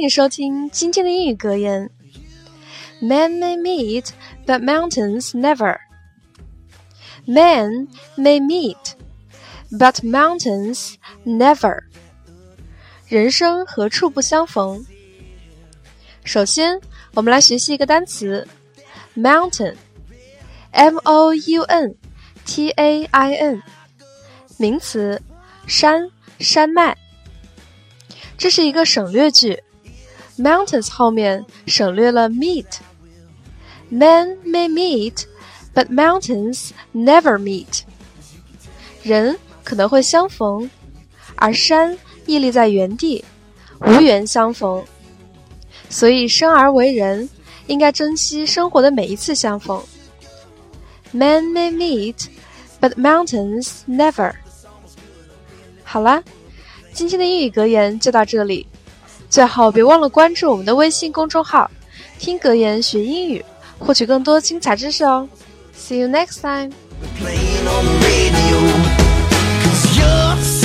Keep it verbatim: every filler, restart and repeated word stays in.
迎收听今天的英语格言。Men may meet, but mountains never. Men may meet, but mountains never. 人生何处不相逢？首先，我们来学习一个单词 mountain, M O U N T A I N 名词，山、山脉。这是一个省略句 mountains 后面省略了 meet. Men may meet, but mountains never meet. 人可能会相逢，而山屹立在原地，无缘相逢。所以生而为人，应该珍惜生活的每一次相逢。Men may meet, but mountains never. 好啦，今天的英语格言就到这里。最后别忘了关注我们的微信公众号，听格言学英语，获取更多精彩知识哦。See you next time.